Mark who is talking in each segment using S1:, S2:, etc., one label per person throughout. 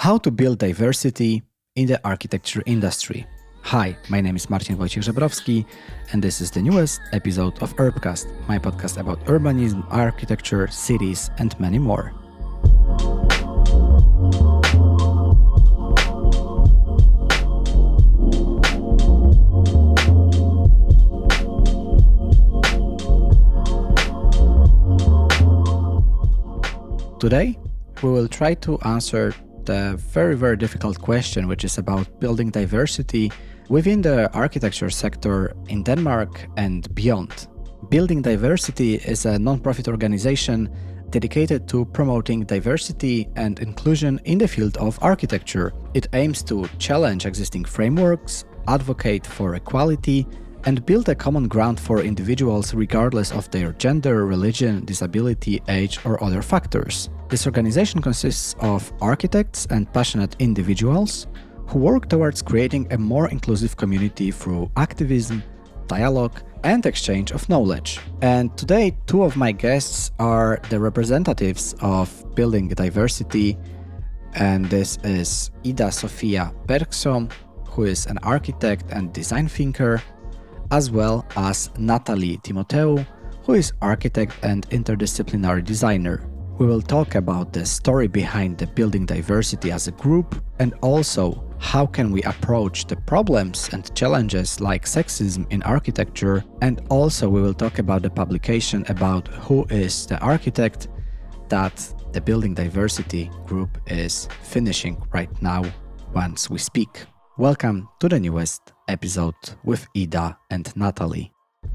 S1: How to build diversity in the architecture industry. Hi, my name is Marcin Wojciech-Żebrowski, and this is the newest episode of Urbcast, my podcast about urbanism, architecture, cities, and many more. Today, we will try to answer the very difficult question, which is about building diversity within the architecture sector in Denmark and beyond. Building Diversity is a non-profit organization dedicated to promoting diversity and inclusion in the field of architecture. It aims to challenge existing frameworks, advocate for equality, and build a common ground for individuals regardless of their gender, religion, disability, age, or other factors. This organization consists of architects and passionate individuals who work towards creating a more inclusive community through activism, dialogue, and exchange of knowledge. And today, two of my guests are the representatives of Building Diversity, and this is Ida Sofia Bergström, who is an architect and design thinker, as well as Natalie Timoteu, who is architect and interdisciplinary designer. We will talk about the story behind the Building Diversity as a group, and also how can we approach the problems and challenges like sexism in architecture, and also we will talk about the publication about who is the architect that the Building Diversity group is finishing right now once we speak. Welcome to the newest episode with Ida and Natalie.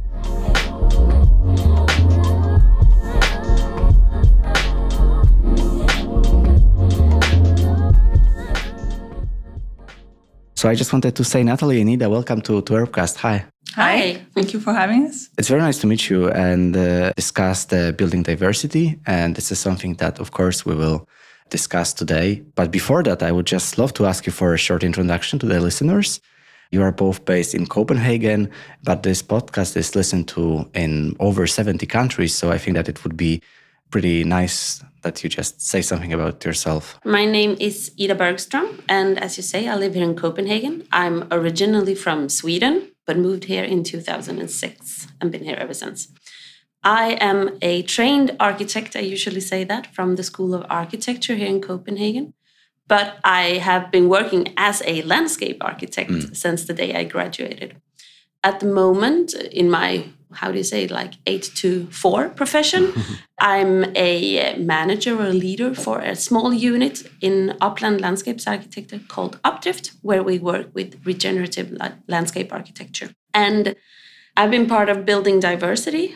S1: So I just wanted to say, Natalie and Ida, welcome to Urbcast. Hi.
S2: Hi, thank you for having us.
S1: It's very nice to meet you and discuss the Building Diversity. And this is something that, of course, we will discuss today. But before that, I would just love to ask you for a short introduction to the listeners. You are both based in Copenhagen, but this podcast is listened to in over 70 countries. So I think that it would be pretty nice that you just say something about yourself.
S2: My name is Ida Bergström, and as you say, I live here in Copenhagen. I'm originally from Sweden, but moved here in 2006 and been here ever since. I am a trained architect, I usually say that, from the School of Architecture here in Copenhagen. But I have been working as a landscape architect since the day I graduated. At the moment, in my, 8 to 4 profession, I'm a manager or a leader for a small unit in Upland Landscapes Architecture called Updrift, where we work with regenerative landscape architecture. And I've been part of Building Diversity.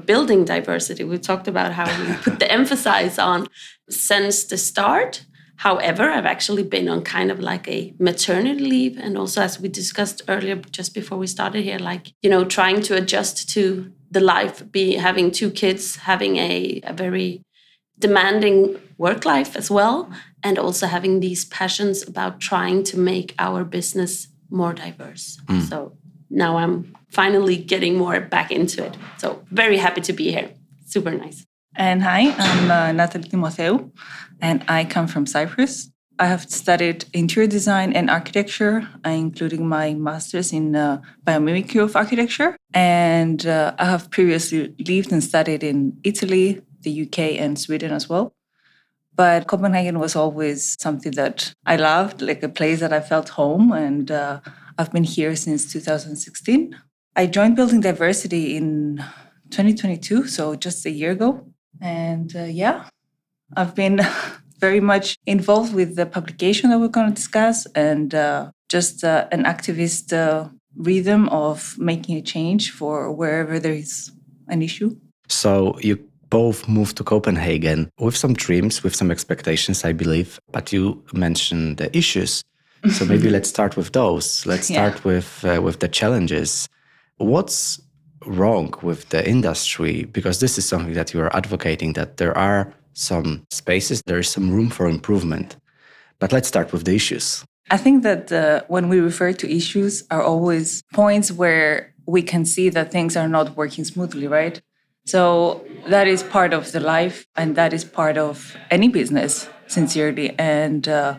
S2: We talked about how we put the emphasis on since the start. However, I've actually been on kind of like a maternity leave. And also, as we discussed earlier, just before we started here, trying to adjust to the life, having 2 kids, having a very demanding work life as well. And also having these passions about trying to make our business more diverse. So now I'm finally getting more back into it. So very happy to be here. Super nice.
S3: And hi, I'm Natalie Timoteu, and I come from Cyprus. I have studied interior design and architecture, including my master's in biomimicry of architecture. And I have previously lived and studied in Italy, the UK, and Sweden as well. But Copenhagen was always something that I loved, like a place that I felt home, and I've been here since 2016. I joined Building Diversity in 2022, so just a year ago. And I've been very much involved with the publication that we're going to discuss, and just an activist rhythm of making a change for wherever there is an issue.
S1: So you both moved to Copenhagen with some dreams, with some expectations, I believe, but you mentioned the issues. So maybe let's start with those. Let's start with the challenges. What's wrong with the industry? Because this is something that you are advocating, that there are some spaces, there is some room for improvement. But let's start with the issues.
S3: I think that when we refer to issues are always points where we can see that things are not working smoothly, right? So that is part of the life, and that is part of any business, sincerely. And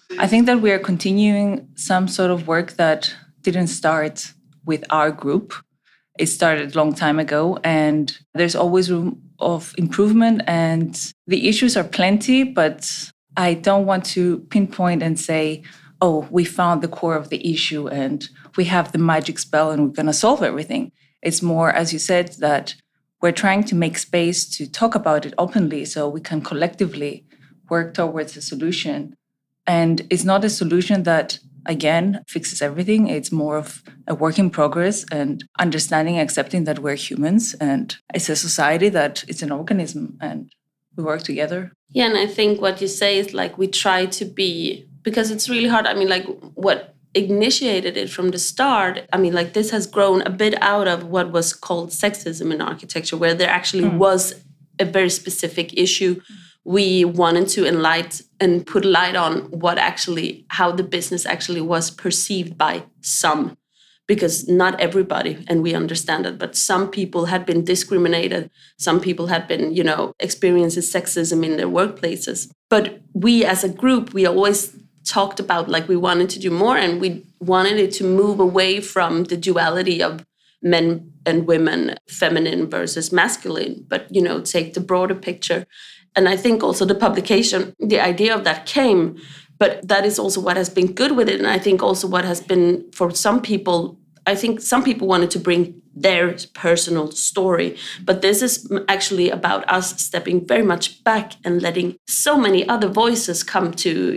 S3: I think that we are continuing some sort of work that didn't start with our group. It started a long time ago, and there's always room of improvement, and the issues are plenty, but I don't want to pinpoint and say, oh, we found the core of the issue and we have the magic spell and we're going to solve everything. It's more, as you said, that we're trying to make space to talk about it openly so we can collectively work towards a solution. And it's not a solution that, again, fixes everything. It's more of a work in progress and understanding, accepting that we're humans and it's a society that it's an organism and we work together.
S2: Yeah, and I think what you say is like we try to be, because it's really hard. I mean, like what initiated it from the start, I mean, like this has grown a bit out of what was called sexism in architecture, where there actually was a very specific issue. We wanted to enlighten and put light on what actually, how the business actually was perceived by some, because not everybody, and we understand it, but some people had been discriminated. Some people had been, experiencing sexism in their workplaces. But we as a group, we always talked about like we wanted to do more, and we wanted it to move away from the duality of men and women, feminine versus masculine, but, take the broader picture. And I think also the publication, the idea of that came, but that is also what has been good with it. And I think also what has been for some people, I think some people wanted to bring their personal story, but this is actually about us stepping very much back and letting so many other voices come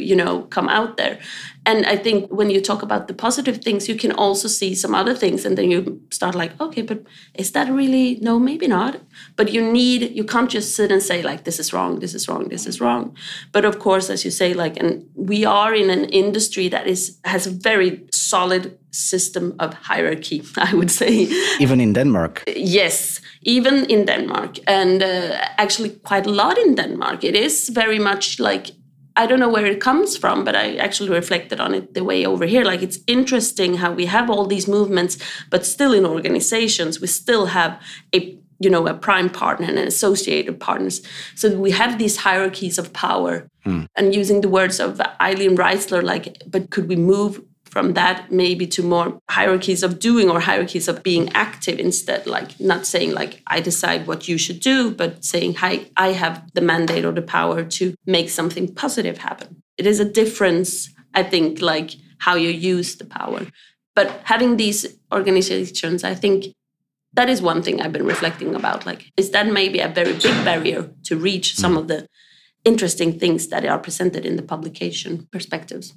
S2: out there. And I think when you talk about the positive things, you can also see some other things. And then you start like, okay, but is that really? No, maybe not. But you can't just sit and say like, this is wrong, this is wrong, this is wrong. But of course, as you say, like, and we are in an industry that has a very solid system of hierarchy, I would say.
S1: Even in Denmark?
S2: Yes, even in Denmark. And actually quite a lot in Denmark. It is very much like, I don't know where it comes from, but I actually reflected on it the way over here. Like, it's interesting how we have all these movements, but still in organizations, we still have a prime partner and associated partners. So we have these hierarchies of power. And using the words of Eileen Reisler, like, but could we move from that maybe to more hierarchies of doing or hierarchies of being active instead, like not saying like I decide what you should do, but saying, hi, I have the mandate or the power to make something positive happen. It is a difference, I think, like how you use the power. But having these organizations, I think that is one thing I've been reflecting about. Like, is that maybe a very big barrier to reach some of the interesting things that are presented in the publication perspectives?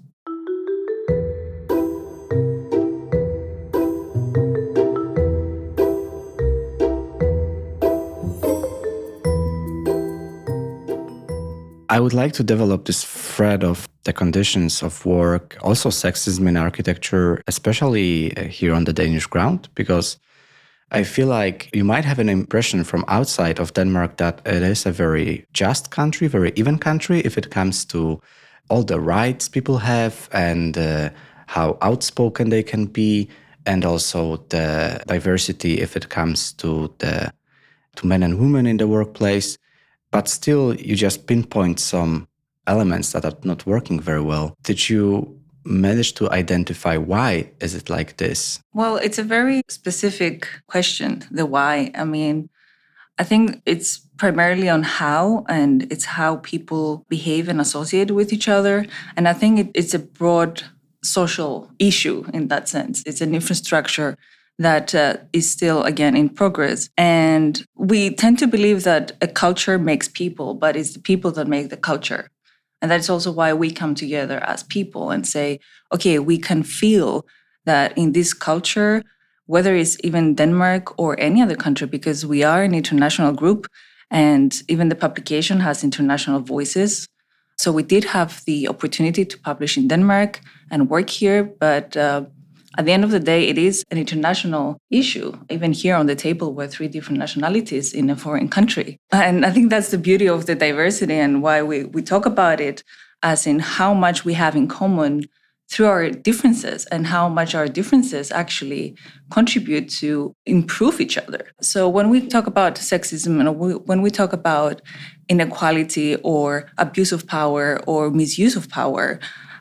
S1: I would like to develop this thread of the conditions of work, also sexism in architecture, especially here on the Danish ground, because I feel like you might have an impression from outside of Denmark that it is a very just country, very even country if it comes to all the rights people have and how outspoken they can be, and also the diversity if it comes to men and women in the workplace. But still, you just pinpoint some elements that are not working very well. Did you manage to identify why is it like this?
S3: Well, it's a very specific question, the why. I mean, I think it's primarily on how, and it's how people behave and associate with each other. And I think it's a broad social issue in that sense. It's an infrastructure that is still, again, in progress. And we tend to believe that a culture makes people, but it's the people that make the culture. And that's also why we come together as people and say, okay, we can feel that in this culture, whether it's even Denmark or any other country, because we are an international group and even the publication has international voices. So we did have the opportunity to publish in Denmark and work here, but at the end of the day, it is an international issue. Even here on the table, we're 3 different nationalities in a foreign country. And I think that's the beauty of the diversity and why we talk about it, as in how much we have in common through our differences and how much our differences actually contribute to improve each other. So when we talk about sexism and when we talk about inequality or abuse of power or misuse of power,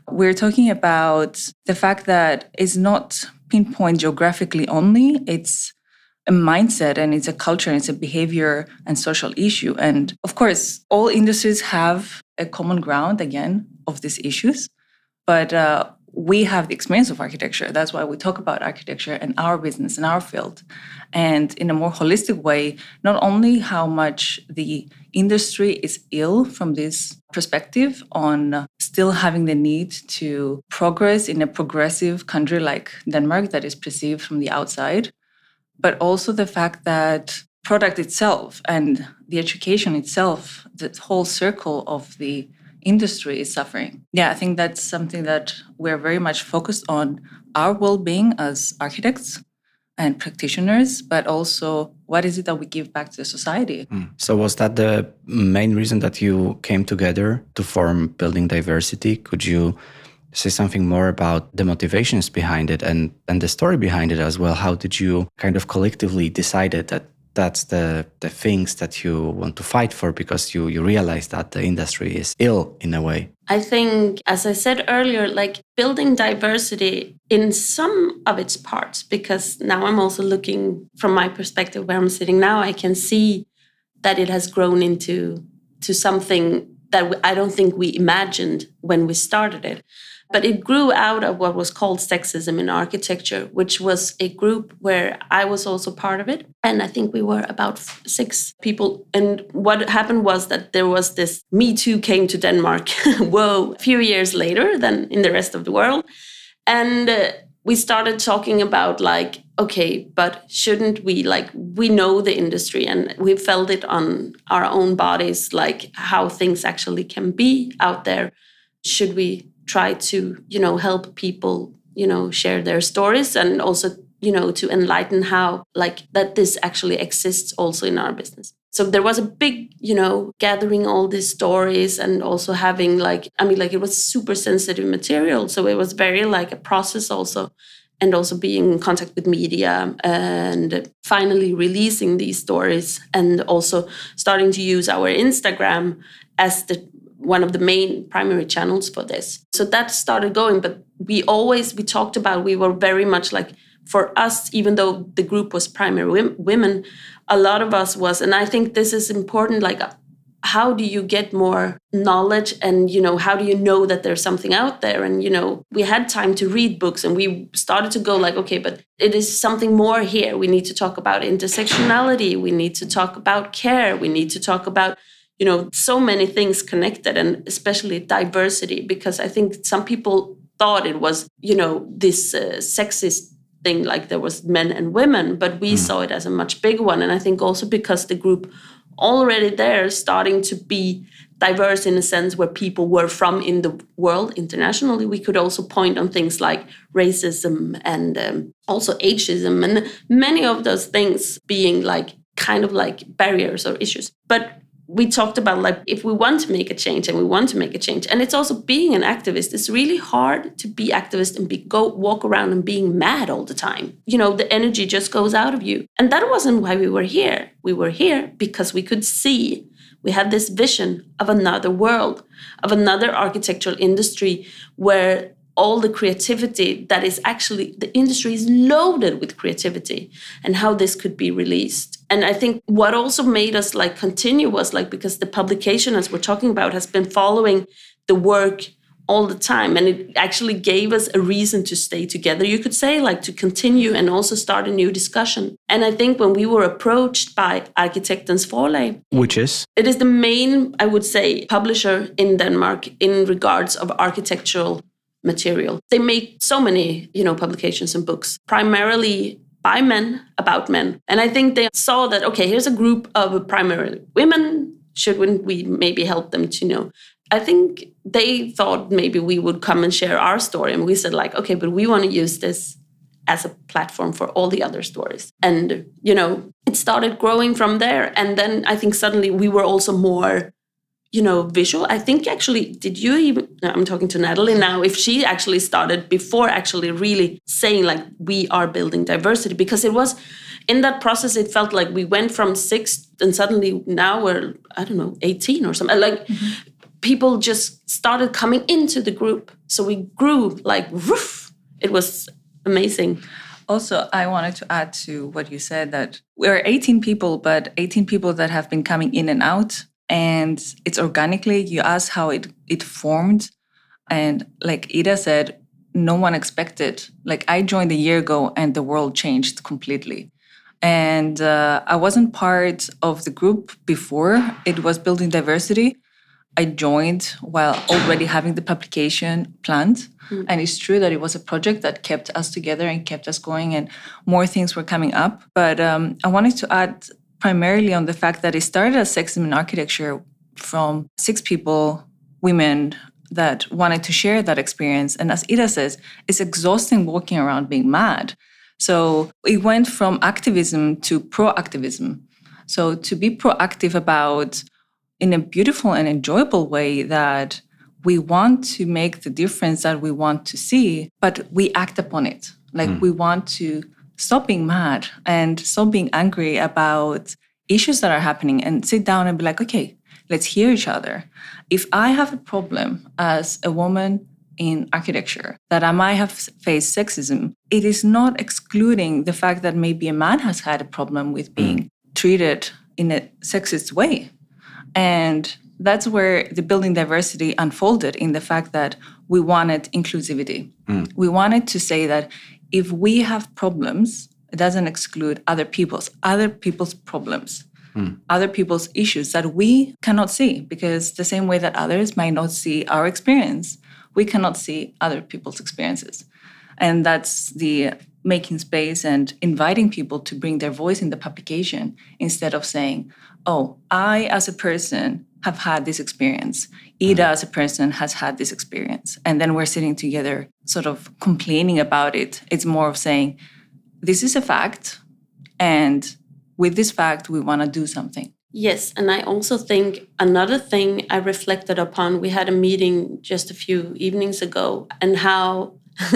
S3: We're talking about the fact that it's not pinpoint geographically only. It's a mindset and it's a culture and it's a behavior and social issue. And of course, all industries have a common ground, again, of these issues. But we have the experience of architecture. That's why we talk about architecture and our business and our field. And in a more holistic way, not only how much the industry is ill from this perspective on still having the need to progress in a progressive country like Denmark that is perceived from the outside, but also the fact that product itself and the education itself, the whole circle of the industry is suffering. Yeah, I think that's something that we're very much focused on, our well-being as architects and practitioners, but also what is it that we give back to the society.
S1: So was that the main reason that you came together to form Building Diversity? Could you say something more about the motivations behind it and the story behind it as well? How did you kind of collectively decided that that's the things that you want to fight for, because you realize that the industry is ill in a way?
S2: I think, as I said earlier, like building diversity in some of its parts, because now I'm also looking from my perspective where I'm sitting now, I can see that it has grown into something that I don't think we imagined when we started it. But it grew out of what was called Sexism in Architecture, which was a group where I was also part of it. And I think we were about 6 people. And what happened was that there was this Me Too came to Denmark, whoa, a few years later than in the rest of the world. And we started talking about like, okay, but shouldn't we, like, we know the industry and we felt it on our own bodies, like how things actually can be out there. Should we try to, help people, share their stories and also, to enlighten how, like, that this actually exists also in our business. So there was a big, gathering all these stories and also having it was super sensitive material. So it was very like a process also, and also being in contact with media and finally releasing these stories and also starting to use our Instagram as one of the main primary channels for this. So that started going, but we talked about, we were very much like, for us, even though the group was primarily women, a lot of us was, and I think this is important, like, how do you get more knowledge and, how do you know that there's something out there? And, we had time to read books and we started to go like, okay, but it is something more here. We need to talk about intersectionality. We need to talk about care. We need to talk about so many things connected, and especially diversity, because I think some people thought it was, this sexist thing, like there was men and women, but we saw it as a much bigger one. And I think also because the group already there starting to be diverse in a sense where people were from in the world internationally, we could also point on things like racism and also ageism and many of those things being like kind of like barriers or issues. But we talked about, like, if we want to make a change and we want to make a change, and it's also being an activist, it's really hard to be activist and walk around and being mad all the time. The energy just goes out of you. And that wasn't why we were here. We were here because we could see, we had this vision of another world, of another architectural industry where all the creativity that is actually, the industry is loaded with creativity, and how this could be released. And I think what also made us like continue was like, because the publication, as we're talking about, has been following the work all the time. And it actually gave us a reason to stay together, you could say, like to continue and also start a new discussion. And I think when we were approached by Arkitektens Forlag,
S1: which is?
S2: It is the main, I would say, publisher in Denmark in regards of architectural material. They make so many, publications and books, primarily by men, about men. And I think they saw that, okay, here's a group of primarily women. Shouldn't we maybe help them to, I think they thought maybe we would come and share our story. And we said like, okay, but we want to use this as a platform for all the other stories. And, it started growing from there. And then I think suddenly we were also more, visual. I think actually, I'm talking to Natalie now, if she actually started before actually really saying like, we are building diversity, because it was in that process, it felt like we went from 6 and suddenly now we're, 18 or something. Like, people just started coming into the group. So we grew like roof. It was amazing.
S3: Also, I wanted to add to what you said that we're 18 people, but 18 people that have been coming in and out. And it's organically. You asked how it formed. And like Ida said, no one expected. Like I joined a year ago and the world changed completely. And I wasn't part of the group before. It was Building Diversity. I joined while already having the publication planned. And it's true that it was a project that kept us together and kept us going, and more things were coming up. But I wanted to add primarily on the fact that it started as Sexism in Architecture from 6 people, women, that wanted to share that experience. And as Ida says, it's exhausting walking around being mad. So it went from activism to proactivism. So to be proactive about, in a beautiful and enjoyable way, that we want to make the difference that we want to see, but we act upon it. Like we want to stop being mad and stop being angry about issues that are happening and sit down and be like, okay, let's hear each other. If I have a problem as a woman in architecture, that I might have faced sexism, it is not excluding the fact that maybe a man has had a problem with being treated in a sexist way. And that's where the Building Diversity unfolded, in the fact that we wanted inclusivity. We wanted to say that if we have problems, it doesn't exclude other people's problems, other people's issues that we cannot see, because the same way that others might not see our experience, we cannot see other people's experiences. And that's the making space and inviting people to bring their voice in the publication, instead of saying, oh, I as a person have had this experience. Ida as a person has had this experience. And then we're sitting together sort of complaining about it. It's more of saying, this is a fact, and with this fact, we want to do something.
S2: Yes, and I also think another thing I reflected upon, we had a meeting just a few evenings ago, and how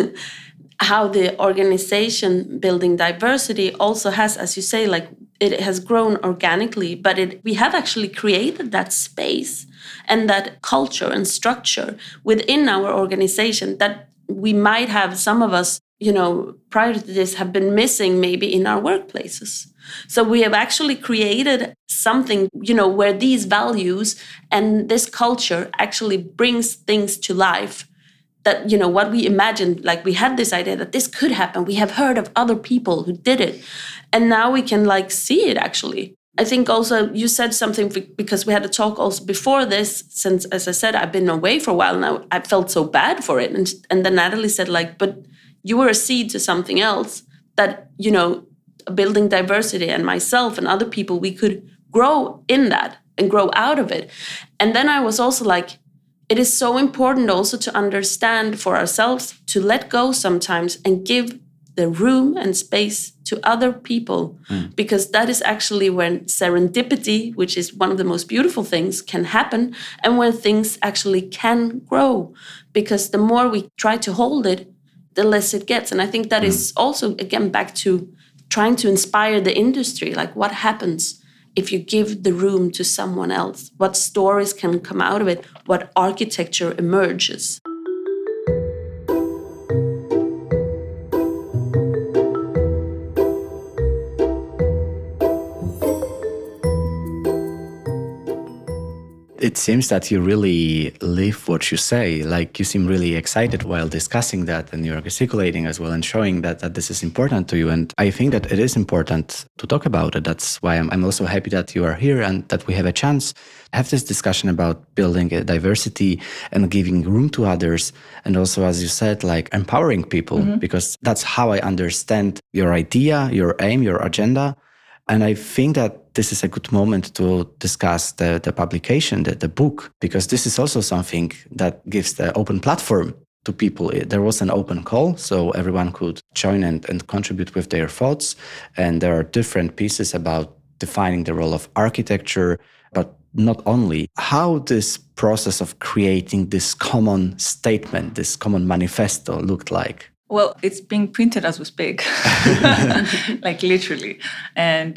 S2: how the organization Building Diversity also has, as you say, like it has grown organically, but we have actually created that space and that culture and structure within our organization that we might have, some of us, prior to this, have been missing maybe in our workplaces. So we have actually created something, where these values and this culture actually brings things to life. That, what we imagined, like we had this idea that this could happen. We have heard of other people who did it. And now we can see it actually. I think also you said something, because we had a talk also before this, since, as I said, I've been away for a while now. I felt so bad for it. And then Natalie said but you were a seed to something else that, Building Diversity and myself and other people, we could grow in that and grow out of it. And then I was also it is so important also to understand for ourselves to let go sometimes and give the room and space to other people, because that is actually when serendipity, which is one of the most beautiful things, can happen, and when things actually can grow. Because the more we try to hold it, the less it gets. And I think that is also, again, back to trying to inspire the industry. Like, what happens if you give the room to someone else? What stories can come out of it? What architecture emerges?
S1: It seems that you really live what you say. Like, you seem really excited while discussing that, and you're articulating as well and showing that this is important to you. And I think that it is important to talk about it. That's why I'm also happy that you are here and that we have a chance to have this discussion about building a diversity and giving room to others. And also, as you said, empowering people, because that's how I understand your idea, your aim, your agenda. And I think that this is a good moment to discuss the publication, the book, because this is also something that gives the open platform to people. There was an open call, so everyone could join and contribute with their thoughts. And there are different pieces about defining the role of architecture, but not only. How this process of creating this common statement, this common manifesto looked like?
S3: Well, it's being printed as we speak, like literally. And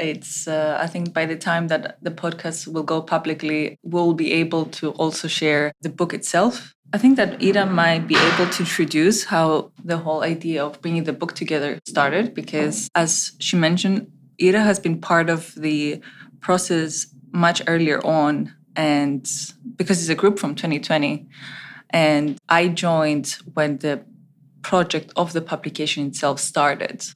S3: I think by the time that the podcast will go publicly, we'll be able to also share the book itself. I think that Ida might be able to introduce how the whole idea of bringing the book together started, because as she mentioned, Ida has been part of the process much earlier on, and because it's a group from 2020. And I joined when the project of the publication itself started.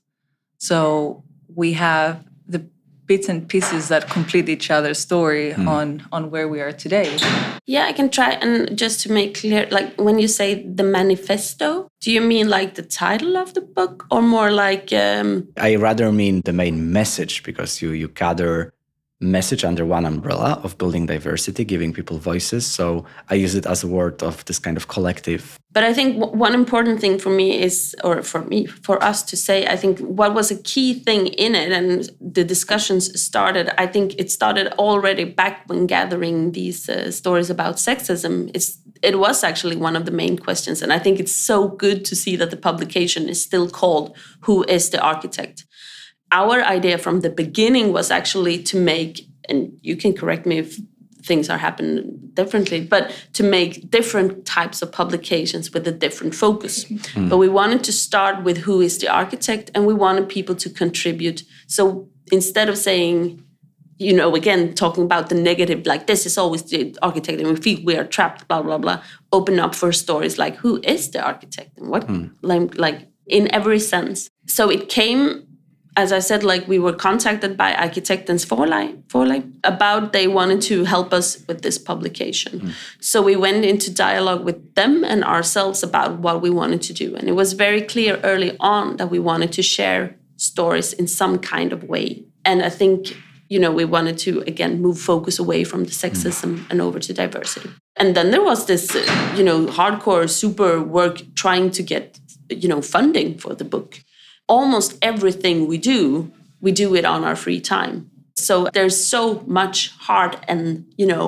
S3: So we have the bits and pieces that complete each other's story on where we are today.
S2: Yeah, I can try. And just to make clear, like when you say the manifesto, do you mean like the title of the book or more like...
S1: I rather mean the main message, because you gather message under one umbrella of building diversity, giving people voices. So I use it as a word of this kind of collective.
S2: But I think one important thing for me is, or for us to say, I think what was a key thing in it, and the discussions started, I think it started already back when gathering these stories about sexism. It was actually one of the main questions. And I think it's so good to see that the publication is still called Who is the Architect? Our idea from the beginning was actually to make, and you can correct me if things are happening differently, but to make different types of publications with a different focus. But we wanted to start with who is the architect, and we wanted people to contribute. So instead of saying, again, talking about the negative, like this is always the architect and we feel we are trapped, blah, blah, blah, open up for stories like who is the architect and what, like in every sense. So it came, as I said, like we were contacted by Arkitektens Forlag about they wanted to help us with this publication. So we went into dialogue with them and ourselves about what we wanted to do. And it was very clear early on that we wanted to share stories in some kind of way. And I think, we wanted to, again, move focus away from the sexism and over to diversity. And then there was this, hardcore super work trying to get, funding for the book. Almost everything we do it on our free time. So there's so much heart and,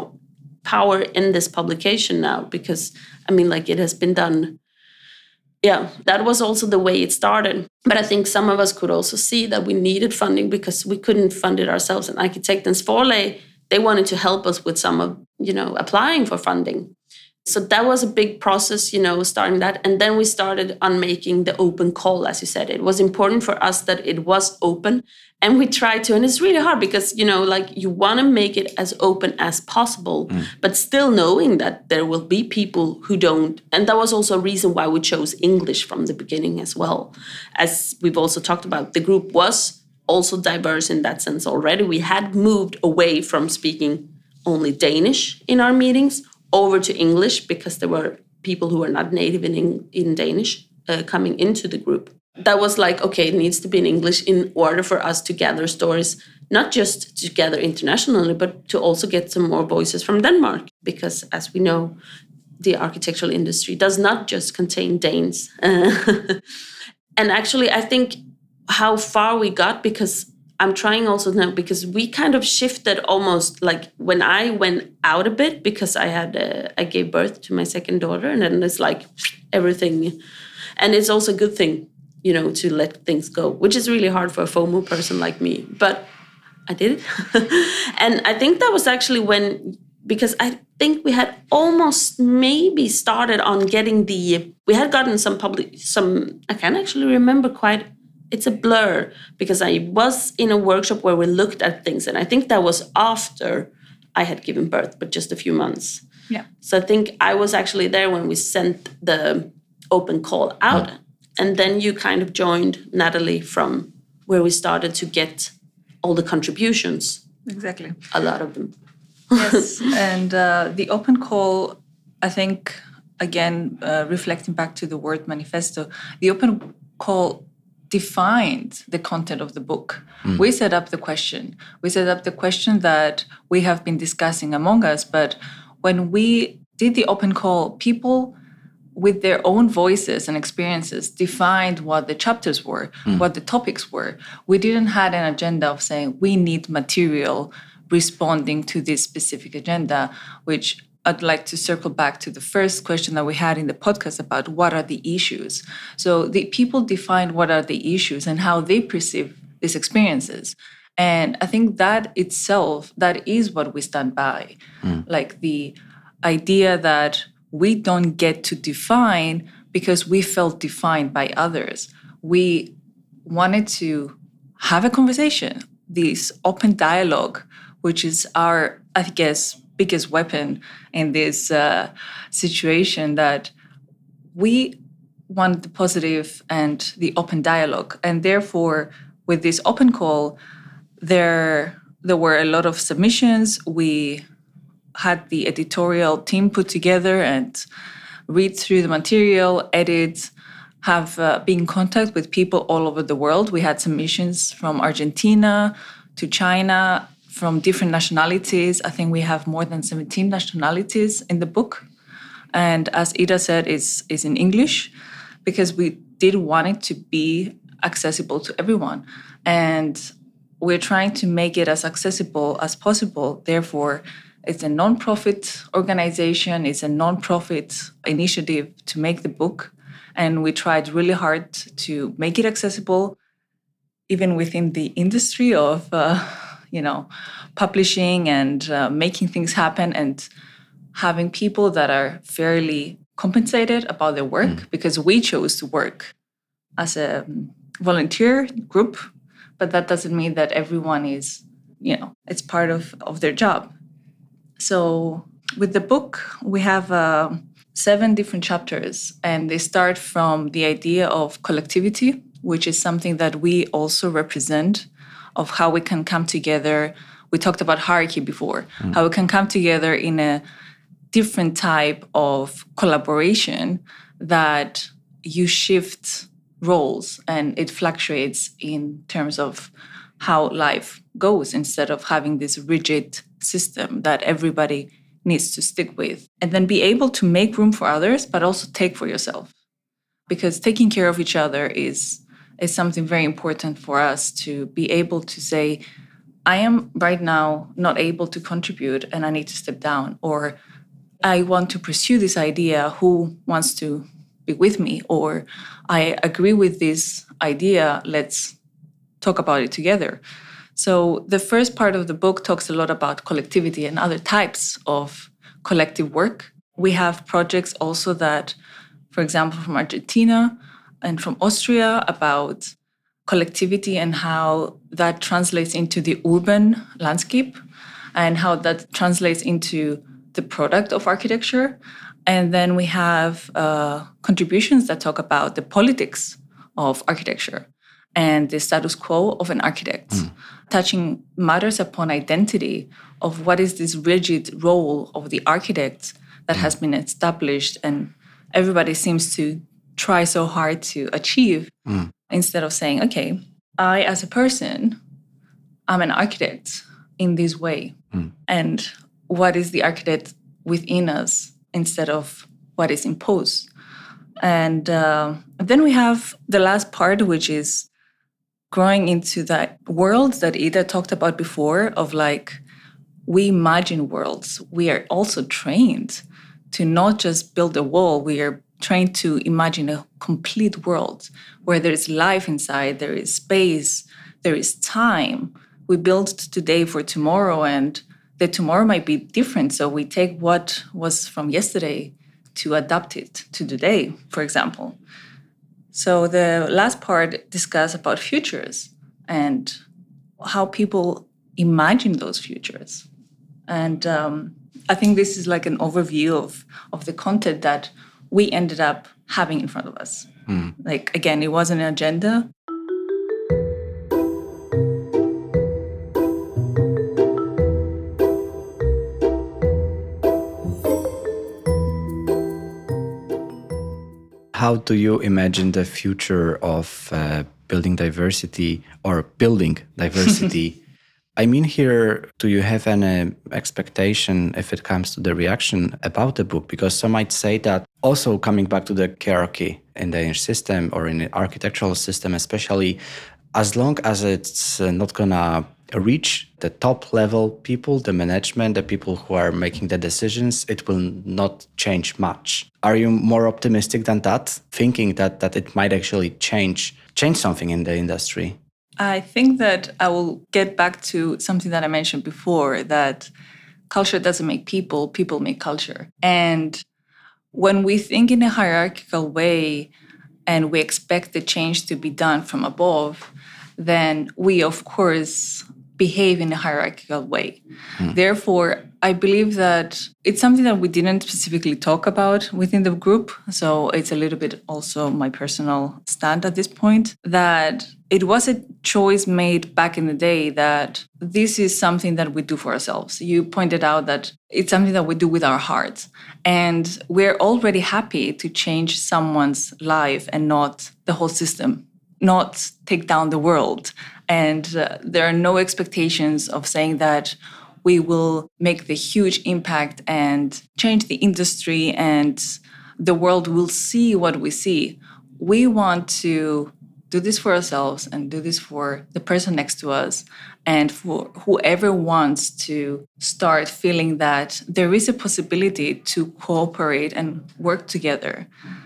S2: power in this publication now because, it has been done. Yeah, that was also the way it started. But I think some of us could also see that we needed funding because we couldn't fund it ourselves. And Arkitektens Forlag, they wanted to help us with some of, applying for funding. So that was a big process, starting that. And then we started on making the open call, as you said. It was important for us that it was open. And we tried to, and it's really hard because, you want to make it as open as possible, but still knowing that there will be people who don't. And that was also a reason why we chose English from the beginning as well. As we've also talked about, the group was also diverse in that sense already. We had moved away from speaking only Danish in our meetings over to English because there were people who were not native in Danish coming into the group. That was like, okay, it needs to be in English in order for us to gather stories, not just to gather internationally, but to also get some more voices from Denmark. Because as we know, the architectural industry does not just contain Danes. And actually, I think how far we got, because I'm trying also now, because we kind of shifted almost like when I went out a bit, because I gave birth to my second daughter, and then it's like everything. And it's also a good thing, to let things go, which is really hard for a FOMO person like me. But I did it. And I think that was actually because I think we had almost maybe started on getting we had gotten I can't actually remember quite. It's a blur because I was in a workshop where we looked at things. And I think that was after I had given birth, but just a few months.
S3: Yeah.
S2: So I think I was actually there when we sent the open call out. And then you kind of joined, Natalie, from where we started to get all the contributions.
S3: Exactly.
S2: A lot of them.
S3: Yes. And the open call, I think, again, reflecting back to the word manifesto, the open call defined the content of the book. We set up the question. We set up the question that we have been discussing among us. But when we did the open call, people with their own voices and experiences defined what the chapters were, what the topics were. We didn't have an agenda of saying we need material responding to this specific agenda, which I'd like to circle back to the first question that we had in the podcast about what are the issues. So the people define what are the issues and how they perceive these experiences. And I think that itself, that is what we stand by. Like the idea that we don't get to define because we felt defined by others. We wanted to have a conversation, this open dialogue, which is our, I guess, biggest weapon in this situation, that we want the positive and the open dialogue. And therefore, with this open call, there were a lot of submissions. We had the editorial team put together and read through the material, edit, have been in contact with people all over the world. We had submissions from Argentina to China, from different nationalities. I think we have more than 17 nationalities in the book. And as Ida said, it's in English because we did want it to be accessible to everyone. And we're trying to make it as accessible as possible. Therefore, it's a non-profit organization. It's a non-profit initiative to make the book. And we tried really hard to make it accessible, even within the industry of publishing and making things happen, and having people that are fairly compensated about their work, because we chose to work as a volunteer group, but that doesn't mean that everyone is, it's part of their job. So with the book, we have 7 different chapters, and they start from the idea of collectivity, which is something that we also represent, of how we can come together. We talked about hierarchy before, how we can come together in a different type of collaboration that you shift roles and it fluctuates in terms of how life goes, instead of having this rigid system that everybody needs to stick with. And then be able to make room for others, but also take for yourself. Because taking care of each other is something very important for us, to be able to say, I am right now not able to contribute and I need to step down, or I want to pursue this idea, who wants to be with me, or I agree with this idea, let's talk about it together. So the first part of the book talks a lot about collectivity and other types of collective work. We have projects also that, for example, from Argentina and from Austria, about collectivity and how that translates into the urban landscape and how that translates into the product of architecture. And then we have contributions that talk about the politics of architecture and the status quo of an architect, touching matters upon identity of what is this rigid role of the architect that has been established and everybody seems to try so hard to achieve, instead of saying, okay, I as a person, I'm an architect in this way. And what is the architect within us instead of what is imposed? And then we have the last part, which is growing into that world that Ida talked about before, of like, we imagine worlds. We are also trained to not just build a wall, we are trained to imagine a complete world where there is life inside, there is space, there is time. We build today for tomorrow, and the tomorrow might be different. So we take what was from yesterday to adapt it to today, for example. So the last part discusses about futures and how people imagine those futures. And I think this is like an overview of the content that we ended up having in front of us. Like, again, it wasn't an agenda.
S1: How do you imagine the future of building diversity or building diversity? I mean here, do you have any expectation if it comes to the reaction about the book? Because some might say that also coming back to the hierarchy in the Danish system or in the architectural system especially, as long as it's not gonna reach the top level people, the management, the people who are making the decisions, it will not change much. Are you more optimistic than that, thinking that it might actually change something in the industry?
S3: I think that I will get back to something that I mentioned before, that culture doesn't make people, people make culture. And when we think in a hierarchical way and we expect the change to be done from above, then we, of course, behave in a hierarchical way. Therefore, I believe that it's something that we didn't specifically talk about within the group. So it's a little bit also my personal stand at this point, that it was a choice made back in the day that this is something that we do for ourselves. You pointed out that it's something that we do with our hearts. And we're already happy to change someone's life and not the whole system, not take down the world. And there are no expectations of saying that we will make the huge impact and change the industry and the world will see what we see. We want to do this for ourselves and do this for the person next to us and for whoever wants to start feeling that there is a possibility to cooperate and work together.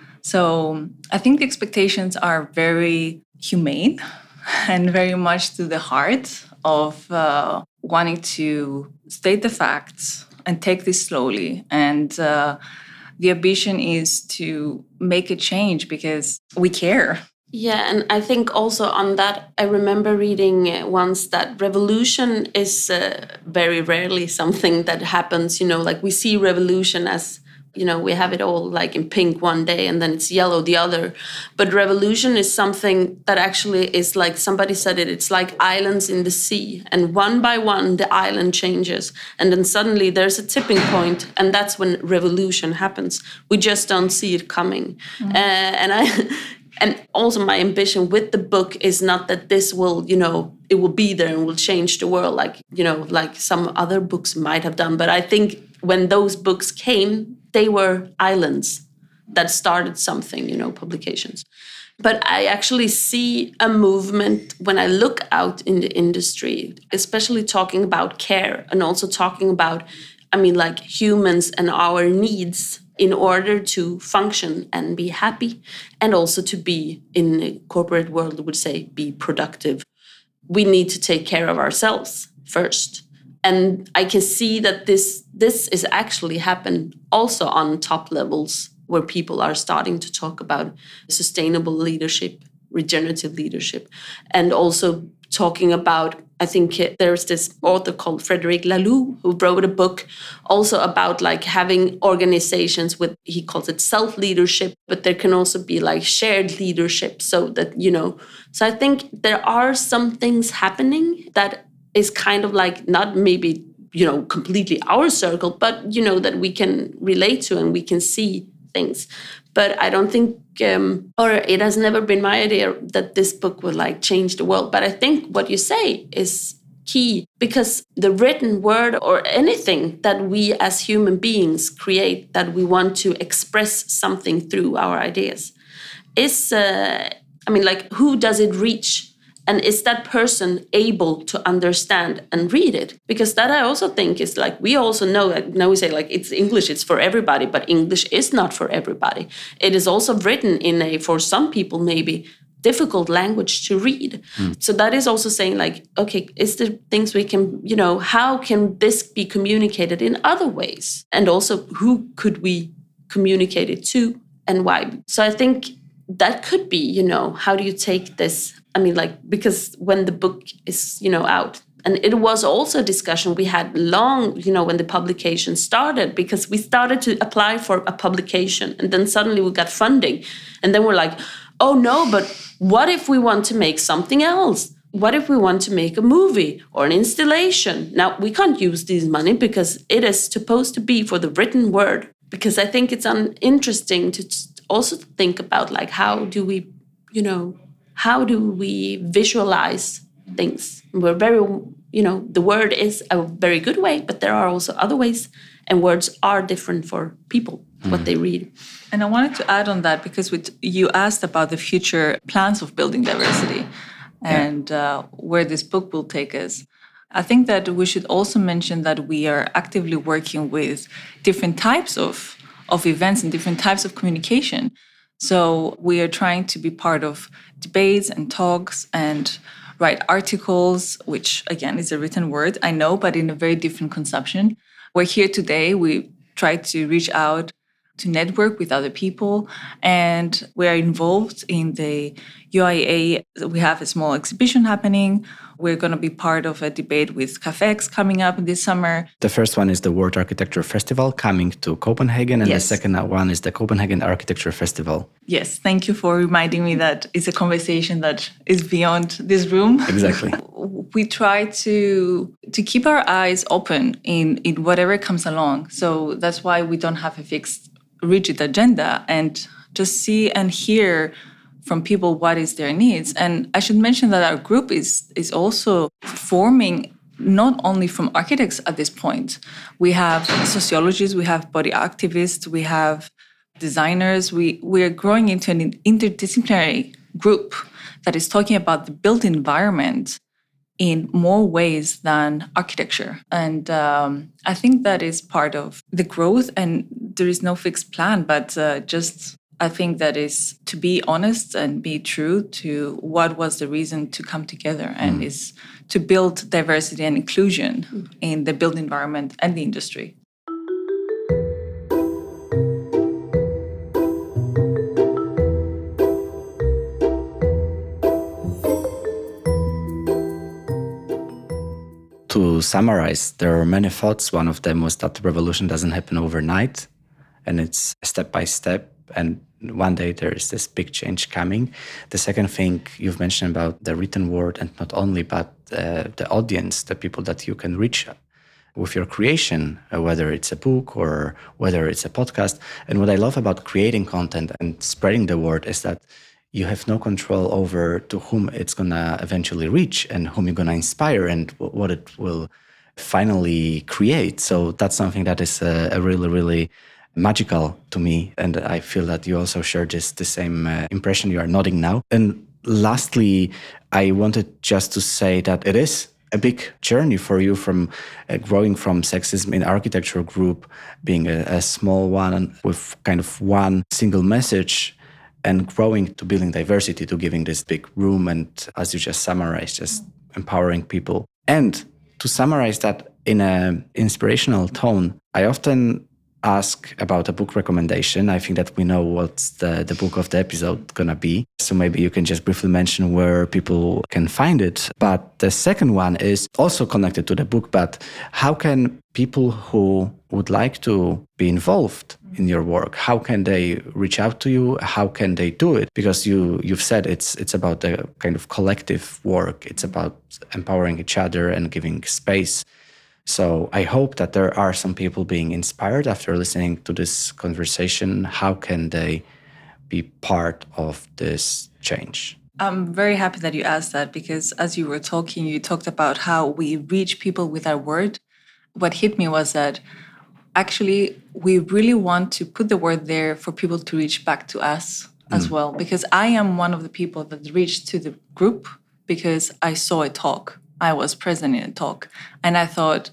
S3: So I think the expectations are very humane and very much to the heart of wanting to state the facts and take this slowly. And the ambition is to make a change because we care.
S2: Yeah, and I think also on that, I remember reading once that revolution is very rarely something that happens, like we see revolution as, we have it all like in pink one day and then it's yellow the other. But revolution is something that actually is like, somebody said it's like islands in the sea. And one by one, the island changes. And then suddenly there's a tipping point, and that's when revolution happens. We just don't see it coming. And also my ambition with the book is not that this will, it will be there and will change the world like some other books might have done. But I think when those books came, they were islands that started something, publications. But I actually see a movement when I look out in the industry, especially talking about care and also talking about, humans and our needs in order to function and be happy, and also to be in a corporate world, would say, be productive. We need to take care of ourselves first. And I can see that this is actually happening also on top levels where people are starting to talk about sustainable leadership, regenerative leadership, and also talking about, I think there's this author called Frederic Laloux who wrote a book also about like having organizations with, he calls it self-leadership, but there can also be like shared leadership so that, so I think there are some things happening that is kind of like not maybe, completely our circle, but, that we can relate to and we can see things. But I don't think, or it has never been my idea that this book will like change the world. But I think what you say is key, because the written word or anything that we as human beings create, that we want to express something through our ideas, is, who does it reach? And is that person able to understand and read it? Because that I also think is like, we also know that now we say like it's English, it's for everybody, but English is not for everybody. It is also written in a, for some people maybe, difficult language to read. So that is also saying like, okay, is there things we can, how can this be communicated in other ways? And also who could we communicate it to and why? So I think that could be, how do you take this? Because when the book is, out, and it was also a discussion we had long, when the publication started, because we started to apply for a publication and then suddenly we got funding. And then we're like, oh no, but what if we want to make something else? What if we want to make a movie or an installation? Now, we can't use this money because it is supposed to be for the written word. Because I think it's interesting to also think about like, how do we visualize things? We're very, the word is a very good way, but there are also other ways, and words are different for people, what they read.
S3: And I wanted to add on that because you asked about the future plans of building diversity and where this book will take us. I think that we should also mention that we are actively working with different types of events and different types of communication. So we are trying to be part of debates and talks and write articles, which again is a written word, I know, but in a very different consumption. We're here today. We try to reach out to network with other people, and we are involved in the UIA. We have a small exhibition happening. We're going to be part of a debate with CAFEX coming up this summer.
S1: The first one is the World Architecture Festival coming to Copenhagen, and
S3: Yes.
S1: the second one is the Copenhagen Architecture Festival.
S3: Yes, thank you for reminding me that it's a conversation that is beyond this room.
S1: Exactly.
S3: We try to keep our eyes open in whatever comes along. So that's why we don't have a fixed, rigid agenda, and just see and hear from people what is their needs. And I should mention that our group is also forming not only from architects at this point. We have sociologists, we have body activists, we have designers. We are growing into an interdisciplinary group that is talking about the built environment in more ways than architecture. And I think that is part of the growth, and there is no fixed plan, but I think that is to be honest and be true to what was the reason to come together, and is to build diversity and inclusion in the built environment and the industry.
S1: To summarize, there are many thoughts. One of them was that the revolution doesn't happen overnight, and it's step by step. And one day there is this big change coming. The second thing you've mentioned about the written word, and not only, but the audience, the people that you can reach with your creation, whether it's a book or whether it's a podcast. And what I love about creating content and spreading the word is that you have no control over to whom it's going to eventually reach and whom you're going to inspire and what it will finally create. So that's something that is a really, really magical to me. And I feel that you also share the same impression. You are nodding now. And lastly, I wanted just to say that it is a big journey for you from growing from Sexism in Architecture group, being a small one with kind of one single message, and growing to building diversity, to giving this big room, and as you just summarized, just empowering people. And to summarize that in an inspirational tone, I often ask about a book recommendation. I think that we know what's the book of the episode gonna be. So maybe you can just briefly mention where people can find it. But the second one is also connected to the book, but how can people who would like to be involved in your work, how can they reach out to you? How can they do it? Because you've said it's about the kind of collective work. It's about empowering each other and giving space. So I hope that there are some people being inspired after listening to this conversation. How can they be part of this change?
S3: I'm very happy that you asked that, because as you were talking, you talked about how we reach people with our word. What hit me was that actually we really want to put the word there for people to reach back to us as well. Because I am one of the people that reached to the group because I saw a talk. I was present in a talk, and I thought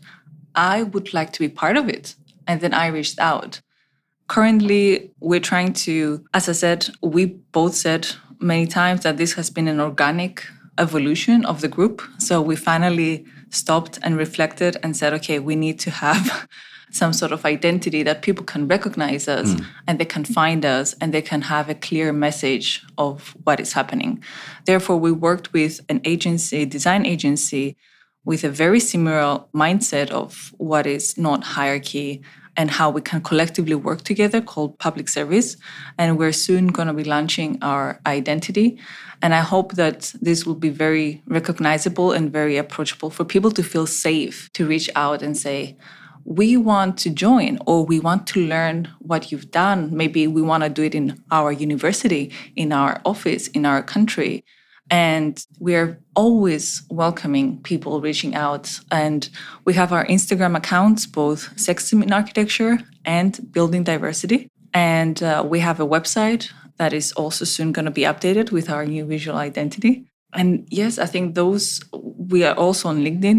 S3: I would like to be part of it. And then I reached out. Currently, we're trying to, as I said, we both said many times that this has been an organic evolution of the group. So we finally stopped and reflected and said, okay, we need to have some sort of identity that people can recognize us and they can find us and they can have a clear message of what is happening. Therefore, we worked with an agency, design agency, with a very similar mindset of what is not hierarchy and how we can collectively work together, called Public Service. And we're soon going to be launching our identity. And I hope that this will be very recognizable and very approachable for people to feel safe to reach out and say, we want to join, or we want to learn what you've done. Maybe we want to do it in our university, in our office, in our country. And we're always welcoming people reaching out. And we have our Instagram accounts, both Sexism in Architecture and Building Diversity. And we have a website that is also soon going to be updated with our new visual identity. And yes, I think we are also on LinkedIn,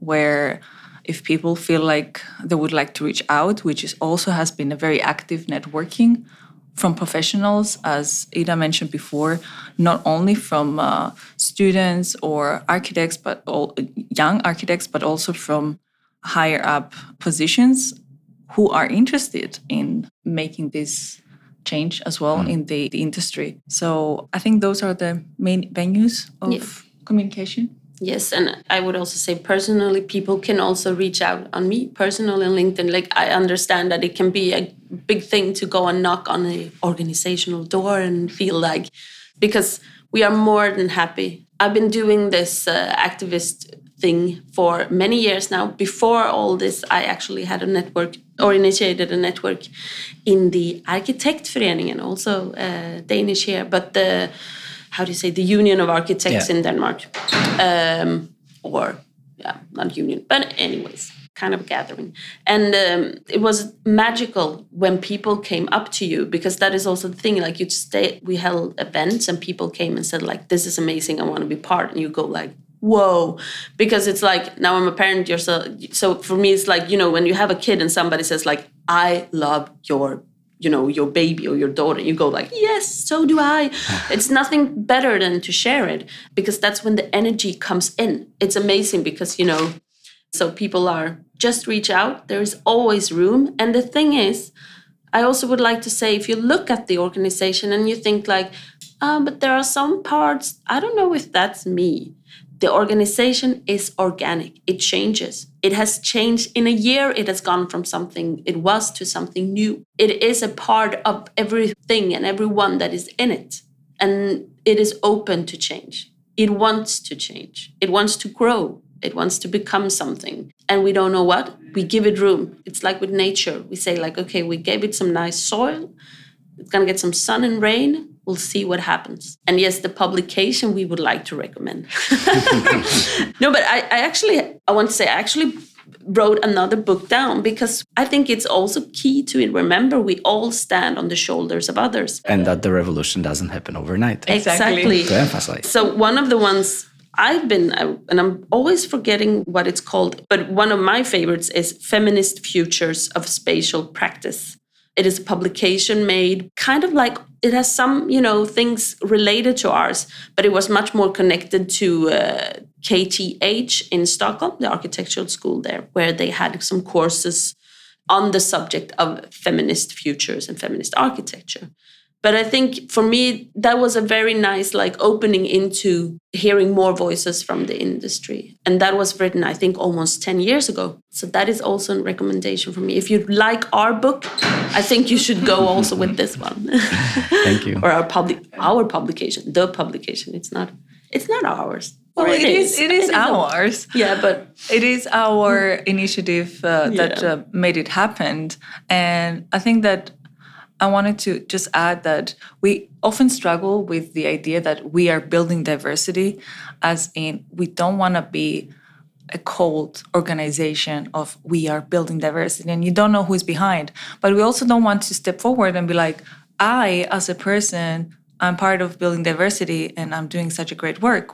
S3: where if people feel like they would like to reach out, which is also has been a very active networking from professionals, as Ida mentioned before, not only from students or architects, but all young architects, but also from higher up positions who are interested in making this change as well in the industry. So I think those are the main venues of communication.
S2: Yes, and I would also say personally, people can also reach out on me personally on LinkedIn. Like, I understand that it can be a big thing to go and knock on an organizational door and feel like, because we are more than happy. I've been doing this activist thing for many years now. Before all this, I actually had a network or initiated a network in the Arkitektforeningen, also Danish here, but the Union of Architects in Denmark. Not union, but anyways, kind of gathering. And it was magical when people came up to you, because that is also the thing, like we held events and people came and said like, this is amazing, I want to be part. And you go like, whoa, because it's like, now I'm a parent yourself. So for me, it's like, when you have a kid and somebody says like, I love your baby or your daughter, you go like, yes, so do I. It's nothing better than to share it, because that's when the energy comes in. It's amazing because, so people are, just reach out. There is always room. And the thing is, I also would like to say, if you look at the organization and you think like, but there are some parts, I don't know if that's me. The organization is organic. It changes. It has changed. In a year, it has gone from something it was to something new. It is a part of everything and everyone that is in it. And it is open to change. It wants to change. It wants to grow. It wants to become something. And we don't know what. We give it room. It's like with nature. We say like, okay, we gave it some nice soil. It's going to get some sun and rain. We'll see what happens. And yes, the publication we would like to recommend. No, but I want to say, I actually wrote another book down, because I think it's also key to remember we all stand on the shoulders of others.
S1: And that the revolution doesn't happen overnight.
S2: Exactly.
S1: To emphasize.
S2: So one of the ones and I'm always forgetting what it's called, but one of my favorites is Feminist Futures of Spatial Practice. It is a publication made kind of like, it has some, things related to ours, but it was much more connected to KTH in Stockholm, the architectural school there, where they had some courses on the subject of feminist futures and feminist architecture. But I think for me, that was a very nice opening into hearing more voices from the industry. And that was written, I think, almost 10 years ago. So that is also a recommendation for me. If you like our book, I think you should go also with this one.
S1: Thank you.
S2: Or our publication, the publication. It's not ours.
S3: Well, it is ours.
S2: Yeah, but
S3: it is our initiative that made it happen. And I think that I wanted to just add that we often struggle with the idea that we are building diversity, as in we don't want to be a cold organization of we are building diversity and you don't know who's behind. But we also don't want to step forward and be like, I, as a person, I'm part of building diversity and I'm doing such a great work.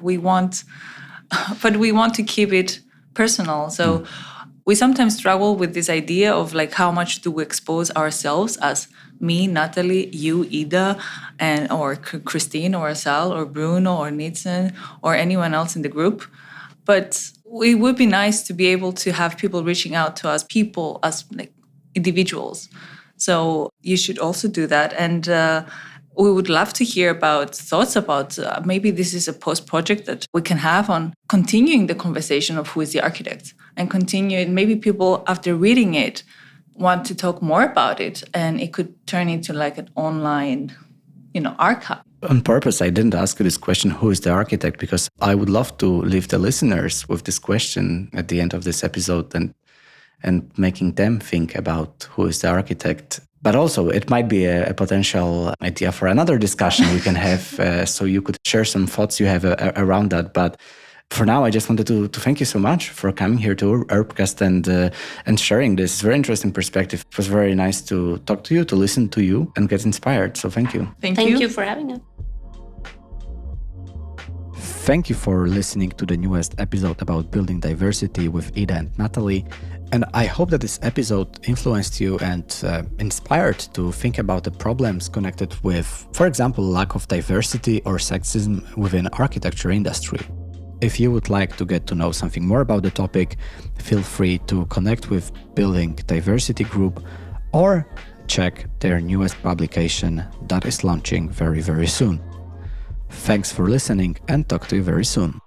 S3: But we want to keep it personal. So we sometimes struggle with this idea of how much do we expose ourselves as me, Natalie, you, Ida, or Christine, or Asal, or Bruno, or Nitzen, or anyone else in the group. But it would be nice to be able to have people reaching out to us, people as individuals. So you should also do that. And we would love to hear about thoughts about maybe this is a post-project that we can have on continuing the conversation of who is the architect and continue it. Maybe people, after reading it, want to talk more about it, and it could turn into an online, archive.
S1: On purpose, I didn't ask you this question, who is the architect? Because I would love to leave the listeners with this question at the end of this episode and making them think about who is the architect. But also, it might be a potential idea for another discussion we can have, so you could share some thoughts you have around that. But for now, I just wanted to thank you so much for coming here to Urbcast and sharing this very interesting perspective. It was very nice to talk to you, to listen to you, and get inspired. So thank you.
S2: Thank you for having us.
S1: Thank you for listening to the newest episode about building diversity with Ida and Natalie. And I hope that this episode influenced you and inspired to think about the problems connected with, for example, lack of diversity or sexism within architecture industry. If you would like to get to know something more about the topic, feel free to connect with Building Diversity Group or check their newest publication that is launching very, very soon. Thanks for listening and talk to you very soon.